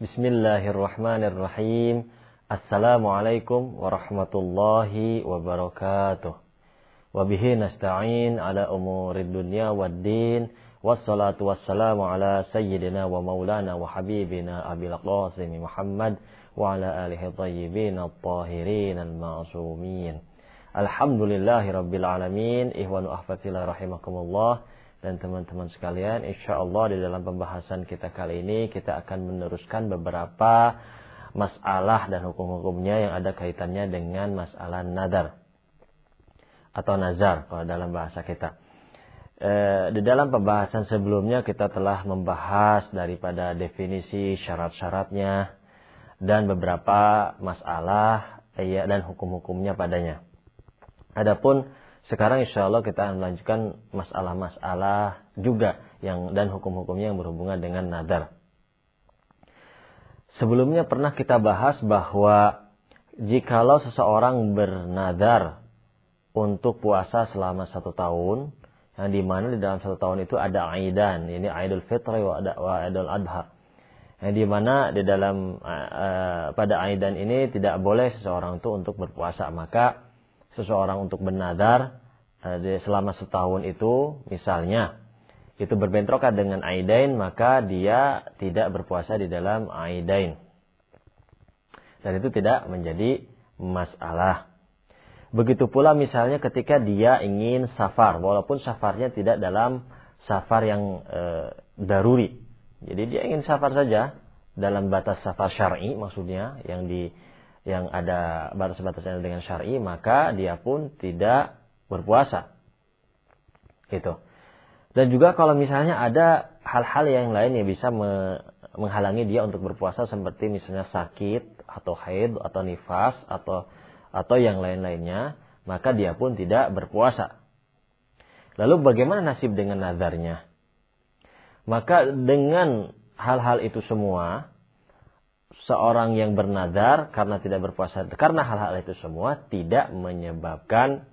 Bismillahirrahmanirrahim. Assalamualaikum warahmatullahi wabarakatuh. Wabihi nasta'in ala umurid dunya waddin. Wassalatu wassalamu ala sayyidina wa maulana wa habibina Abil Qasim Muhammad wa ala alihi tayyibin at-tahirin al-ma'sumin. Alhamdulillahi rabbil alamin. Ihwanu ahfatillah rahimakumullah. Dan teman-teman sekalian, insyaallah di dalam pembahasan kita kali ini kita akan meneruskan beberapa masalah dan hukum-hukumnya yang ada kaitannya dengan masalah nadar atau nazar kalau dalam bahasa kita. Di dalam pembahasan sebelumnya kita telah membahas daripada definisi syarat-syaratnya dan beberapa masalah dan hukum-hukumnya padanya. Adapun sekarang insyaallah kita akan melanjutkan masalah-masalah juga dan hukum-hukumnya yang berhubungan dengan nadar. Sebelumnya pernah kita bahas bahwa jikalau seseorang bernadar untuk puasa selama 1 tahun, yang dimana di dalam 1 tahun itu ada aidan, ini Idul Fitri wa Idul Adha, yang dimana di dalam pada aidan ini tidak boleh seseorang itu untuk berpuasa, maka seseorang untuk bernadar selama 1 tahun itu misalnya itu berbentrokan dengan aidain, maka dia tidak berpuasa di dalam aidain dan itu tidak menjadi masalah. Begitu pula misalnya ketika dia ingin safar, walaupun safarnya tidak dalam safar yang daruri, jadi dia ingin safar saja dalam batas safar syar'i, maksudnya yang ada batas-batasnya dengan syar'i, maka dia pun tidak berpuasa. Gitu. Dan juga kalau misalnya ada hal-hal yang lain yang bisa menghalangi dia untuk berpuasa, seperti misalnya sakit atau haid atau nifas atau yang lain-lainnya, maka dia pun tidak berpuasa. Lalu bagaimana nasib dengan nazarnya? Maka dengan hal-hal itu semua, seorang yang bernazar karena tidak berpuasa, karena hal-hal itu semua tidak menyebabkan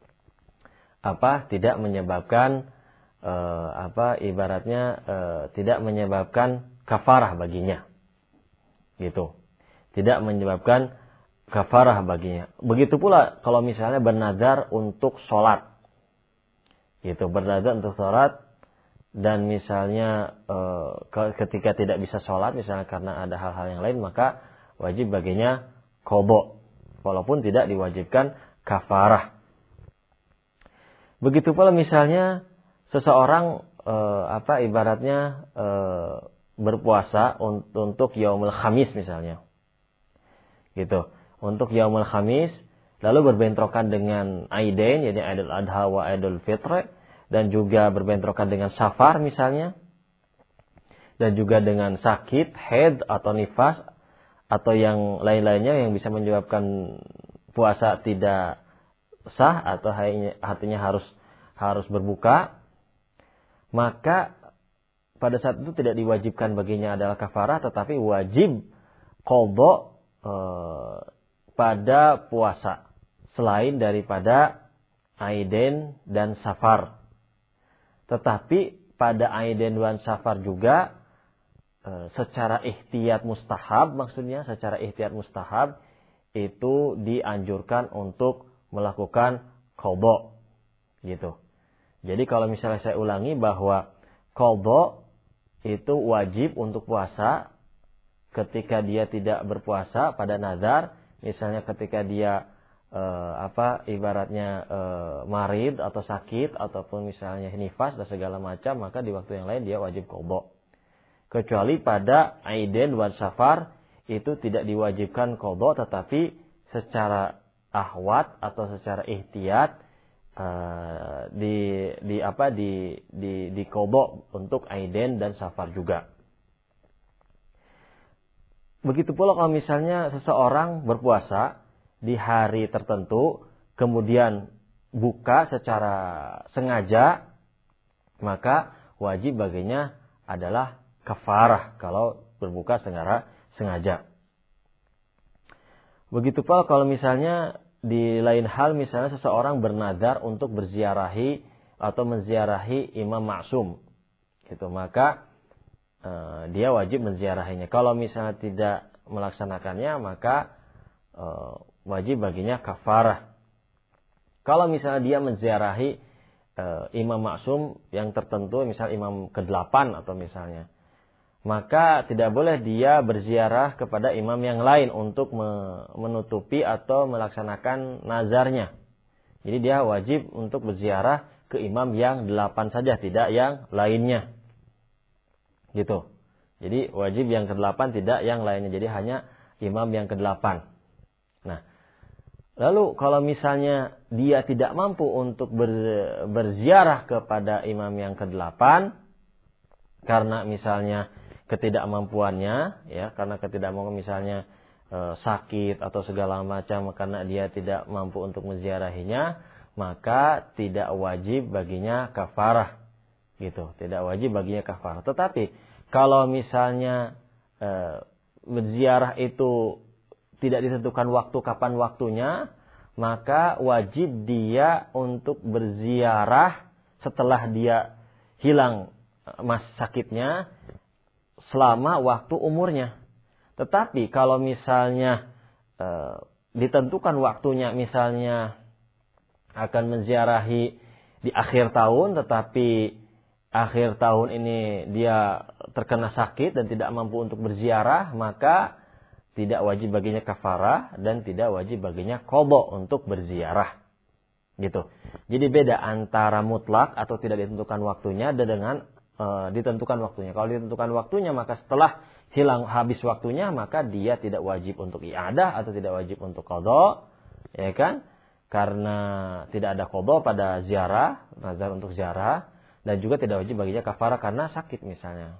tidak menyebabkan kafarah baginya, gitu. Tidak menyebabkan kafarah baginya. Begitu pula kalau misalnya bernazar untuk sholat, gitu, bernazar untuk sholat. Dan misalnya ketika tidak bisa sholat, misalnya karena ada hal-hal yang lain, maka wajib baginya qadha, walaupun tidak diwajibkan kafarah. Begitu pula misalnya seseorang berpuasa untuk yaumul khamis misalnya, gitu, untuk yaumul khamis, lalu berbentrokan dengan aidain, yaitu Idul Adha wa Idul Fitri, dan juga berbentrokan dengan safar misalnya, dan juga dengan sakit, haid atau nifas atau yang lain-lainnya yang bisa menyebabkan puasa tidak sah atau artinya harus berbuka, maka pada saat itu tidak diwajibkan baginya adalah kafarah, tetapi wajib qadha pada puasa selain daripada aidain dan safar. Tetapi pada aidain dan safar juga secara ihtiyat mustahab, maksudnya secara ihtiyat mustahab itu dianjurkan untuk melakukan qadha, gitu. Jadi kalau misalnya saya ulangi bahwa qadha itu wajib untuk puasa ketika dia tidak berpuasa pada nazar, misalnya ketika dia marid atau sakit ataupun misalnya nifas dan segala macam, maka di waktu yang lain dia wajib qadha. Kecuali pada aidain wa safar itu tidak diwajibkan qadha, tetapi secara ahwat atau secara ihtiyat di qadha untuk aidain dan safar juga. Begitu pula kalau misalnya seseorang berpuasa di hari tertentu, kemudian buka secara sengaja, maka wajib baginya adalah kafarah kalau berbuka secara sengaja. Begitu pula kalau misalnya di lain hal, misalnya seseorang bernazar untuk berziarahi atau menziarahi imam maksum, gitu, maka dia wajib menziarahinya. Kalau misalnya tidak melaksanakannya, maka wajib baginya kafarah. Kalau misalnya dia menziarahi imam maksum yang tertentu, misal imam ke-8 atau misalnya, maka tidak boleh dia berziarah kepada imam yang lain untuk menutupi atau melaksanakan nazarnya. Jadi dia wajib untuk berziarah ke imam yang 8 saja, tidak yang lainnya. Gitu. Jadi wajib yang ke-8, tidak yang lainnya. Jadi hanya imam yang ke-8. Nah, lalu kalau misalnya dia tidak mampu untuk berziarah kepada imam yang ke-8 karena misalnya ketidakmampuannya, ya, karena ketidakmampuan misalnya sakit atau segala macam, karena dia tidak mampu untuk menziarahinya, maka tidak wajib baginya kafarah. Gitu, tidak wajib baginya kafarah. Tetapi kalau misalnya berziarah itu tidak ditentukan waktu kapan waktunya, maka wajib dia untuk berziarah setelah dia hilang sakitnya selama waktu umurnya. Tetapi kalau misalnya ditentukan waktunya, misalnya akan menziarahi di akhir tahun, tetapi akhir tahun ini dia terkena sakit dan tidak mampu untuk berziarah, maka tidak wajib baginya kafarah dan tidak wajib baginya qadha untuk berziarah. Gitu. Jadi beda antara mutlak atau tidak ditentukan waktunya dengan ditentukan waktunya. Kalau ditentukan waktunya, maka setelah habis waktunya, maka dia tidak wajib untuk i'adah atau tidak wajib untuk qadha, ya kan? Karena tidak ada qadha pada ziarah, nazar untuk ziarah, dan juga tidak wajib baginya kafarah karena sakit misalnya.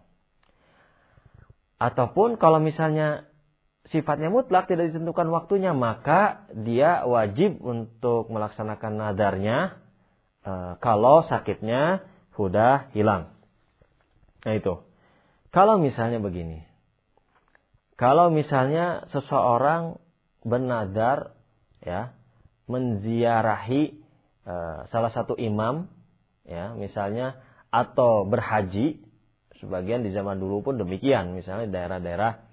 Ataupun kalau misalnya sifatnya mutlak, tidak ditentukan waktunya, maka dia wajib untuk melaksanakan nadarnya kalau sakitnya sudah hilang. Nah itu. Kalau misalnya begini. Kalau misalnya seseorang bernadar, ya, menziarahi salah satu imam, ya, misalnya, atau berhaji, sebagian di zaman dulu pun demikian, misalnya daerah-daerah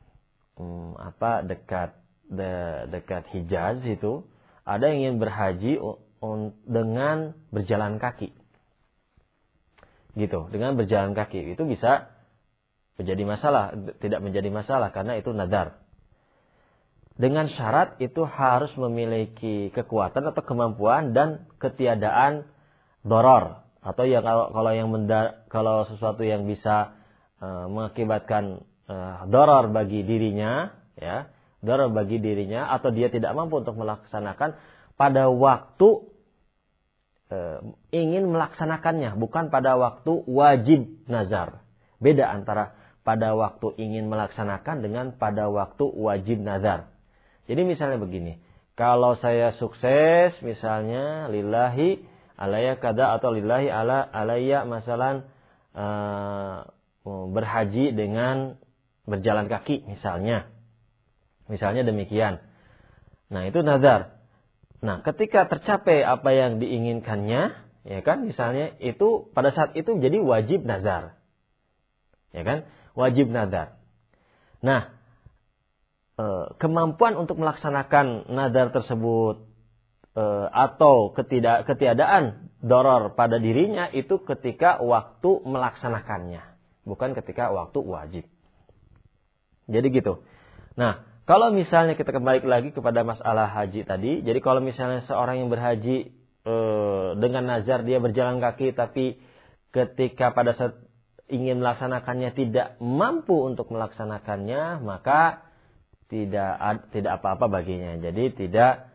dekat Hijaz itu ada yang ingin berhaji dengan berjalan kaki. Gitu, dengan berjalan kaki itu bisa menjadi masalah, tidak menjadi masalah karena itu nadar. Dengan syarat itu harus memiliki kekuatan atau kemampuan dan ketiadaan doror, atau ya kalau sesuatu yang bisa mengakibatkan doror bagi dirinya, ya, doror bagi dirinya, atau dia tidak mampu untuk melaksanakan pada waktu ingin melaksanakannya, bukan pada waktu wajib nazar. Beda antara pada waktu ingin melaksanakan dengan pada waktu wajib nazar. Jadi misalnya begini, kalau saya sukses misalnya lillahi alaya kada atau lillahi alaya masalan berhaji dengan berjalan kaki misalnya demikian. Nah itu nazar. Nah, ketika tercapai apa yang diinginkannya, ya kan, misalnya itu pada saat itu jadi wajib nazar. Ya kan? Wajib nazar. Nah, kemampuan untuk melaksanakan nazar tersebut atau ketiadaan doror pada dirinya itu ketika waktu melaksanakannya, bukan ketika waktu wajib. Jadi gitu. Nah, kalau misalnya kita kembali lagi kepada masalah haji tadi, jadi kalau misalnya seorang yang berhaji dengan nazar dia berjalan kaki, tapi ketika pada saat ingin melaksanakannya tidak mampu untuk melaksanakannya, maka tidak apa-apa baginya. Jadi tidak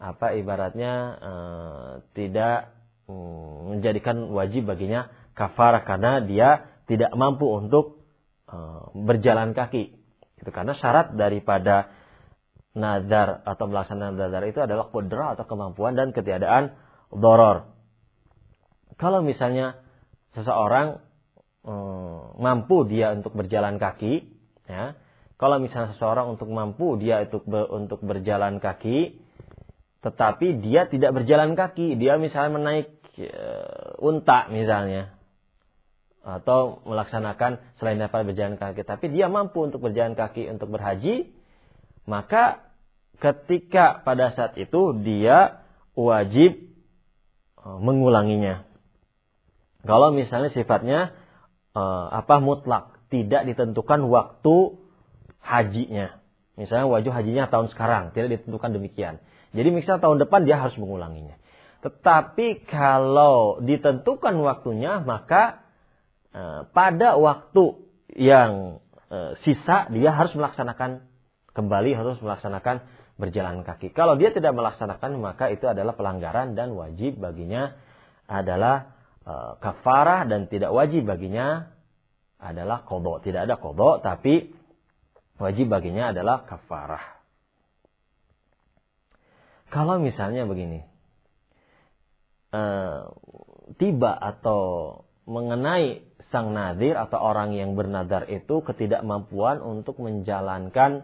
tidak menjadikan wajib baginya kafarah karena dia tidak mampu untuk berjalan kaki. Itu karena syarat daripada nazar atau melaksanakan nazar itu adalah qudrah atau kemampuan dan ketiadaan doror. Kalau misalnya seseorang mampu dia untuk berjalan kaki, ya, kalau misalnya seseorang mampu dia untuk berjalan kaki, tetapi dia tidak berjalan kaki, dia misalnya menaik unta misalnya, atau melaksanakan selain daripada berjalan kaki, tapi dia mampu untuk berjalan kaki untuk berhaji, maka ketika pada saat itu dia wajib mengulanginya. Kalau misalnya sifatnya mutlak, tidak ditentukan waktu hajinya. Misalnya wajib hajinya tahun sekarang, tidak ditentukan demikian. Jadi misalnya tahun depan dia harus mengulanginya. Tetapi kalau ditentukan waktunya, maka pada waktu yang sisa dia harus melaksanakan kembali, harus melaksanakan berjalan kaki. Kalau dia tidak melaksanakan, maka itu adalah pelanggaran dan wajib baginya adalah kafarah, dan tidak wajib baginya adalah qadha. Tidak ada qadha, tapi wajib baginya adalah kafarah. Kalau misalnya begini, tiba atau mengenai sang nadhir atau orang yang bernadar itu ketidakmampuan untuk menjalankan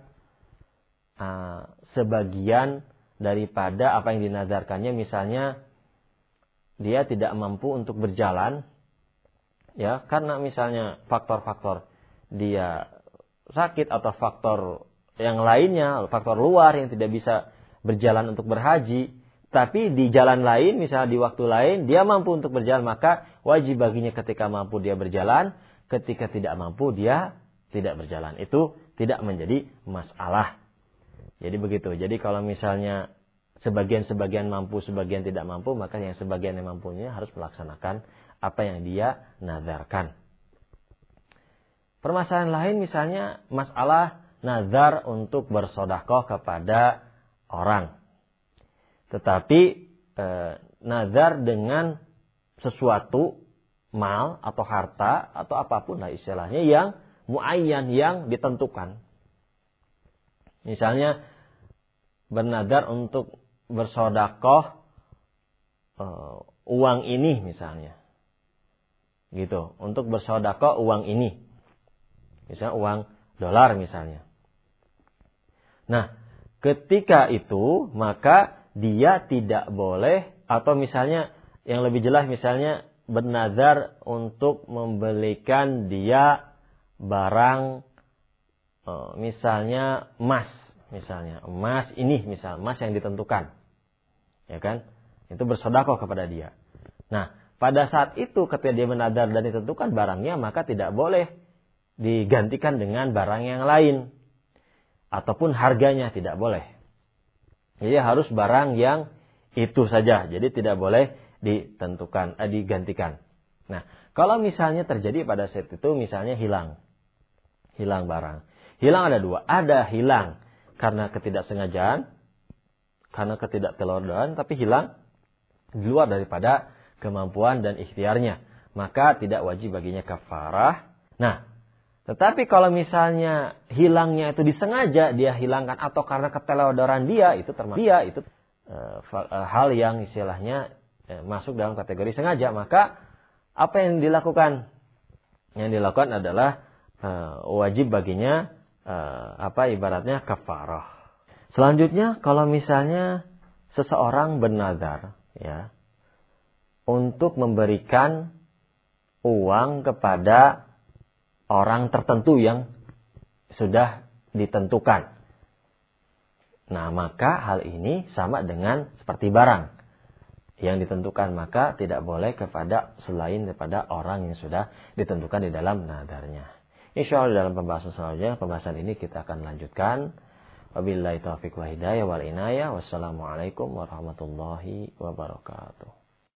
sebagian daripada apa yang dinadarkannya. Misalnya dia tidak mampu untuk berjalan, ya, karena misalnya faktor-faktor dia sakit atau faktor yang lainnya, faktor luar yang tidak bisa berjalan untuk berhaji. Tapi di jalan lain, misalnya di waktu lain, dia mampu untuk berjalan, maka wajib baginya ketika mampu dia berjalan, ketika tidak mampu dia tidak berjalan. Itu tidak menjadi masalah. Jadi begitu. Jadi kalau misalnya sebagian mampu, sebagian tidak mampu, maka yang sebagian yang mampunya harus melaksanakan apa yang dia nadarkan. Permasalahan lain misalnya masalah nazar untuk bersedekah kepada orang. Tetapi nazar dengan sesuatu mal atau harta atau apapun lah istilahnya yang muayyan, yang ditentukan. Misalnya bernazar untuk bersedekah uang ini misalnya. Gitu, untuk bersedekah uang ini. Misalnya uang dolar misalnya. Nah, ketika itu maka dia tidak boleh, atau misalnya yang lebih jelas misalnya bernazar untuk membelikan dia barang misalnya emas ini, misal emas yang ditentukan, ya kan, itu bersedekah kepada dia. Nah, pada saat itu ketika dia bernazar dan ditentukan barangnya, maka tidak boleh digantikan dengan barang yang lain ataupun harganya tidak boleh. Jadi harus barang yang itu saja. Jadi tidak boleh digantikan. Nah, kalau misalnya terjadi pada saat itu misalnya hilang barang. Hilang ada dua. Ada hilang karena ketidaksengajaan, karena ketidaktelodoran, tapi hilang di luar daripada kemampuan dan ikhtiarnya. Maka tidak wajib baginya kafarah. Nah, tetapi kalau misalnya hilangnya itu disengaja dia hilangkan atau karena ketelodoran dia, itu termasuk hal yang istilahnya masuk dalam kategori sengaja. Maka apa yang dilakukan? Yang dilakukan adalah wajib baginya ibaratnya kafarah. Selanjutnya kalau misalnya seseorang bernazar, ya, untuk memberikan uang kepada orang tertentu yang sudah ditentukan. Nah, maka hal ini sama dengan seperti barang yang ditentukan, maka tidak boleh kepada selain daripada orang yang sudah ditentukan di dalam nadarnya. Insyaallah dalam pembahasan selanjutnya, pembahasan ini kita akan lanjutkan. Wabillahi taufiq wal hidayah wal inayah. Wassalamualaikum warahmatullahi wabarakatuh.